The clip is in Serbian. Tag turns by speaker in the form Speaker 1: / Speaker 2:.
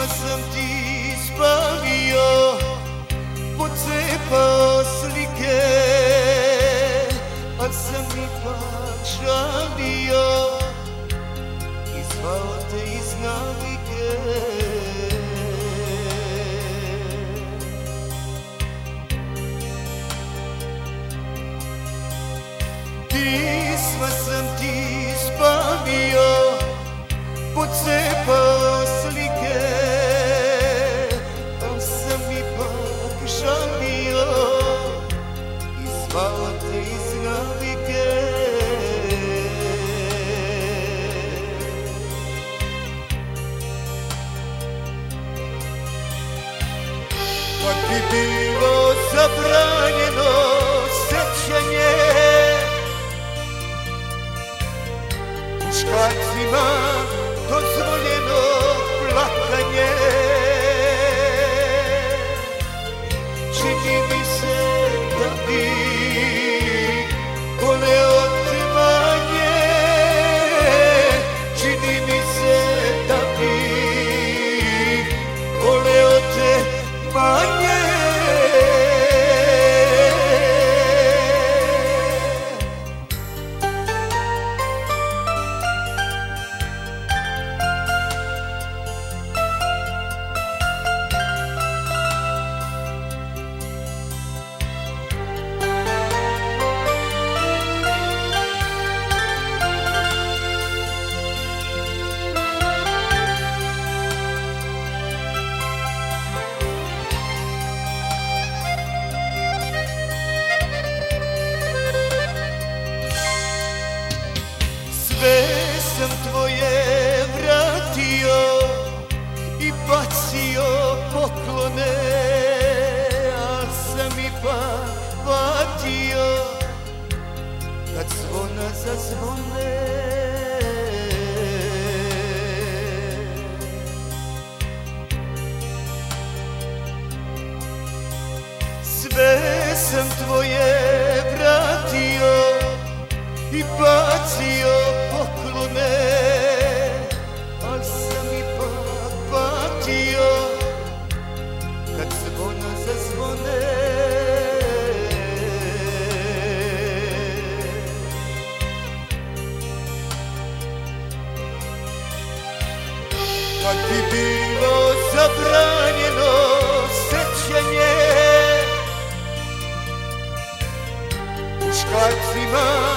Speaker 1: sam ti spavio, pocepao slike, al sam ipak žalio i zvao te iz navike. Pisma sam ti spavio, pocepao slike, al sam ipak žalio i zvao te iz navike. Kad bi bilo zabranjeno sećanje, muškarcima dozvoljeno plakanje, čini mi se da bi voleo te manje, čini mi se da bi voleo te manje. Sve sam tvoje vratio i bacio poklone, al sam ipak patio kad zvona zazvone. Sve sam tvoje vratio i bacio poklone, al sam ipak patio kad zvona zazvone. Kad bi bilo zabranjeno sećanje, muškarcima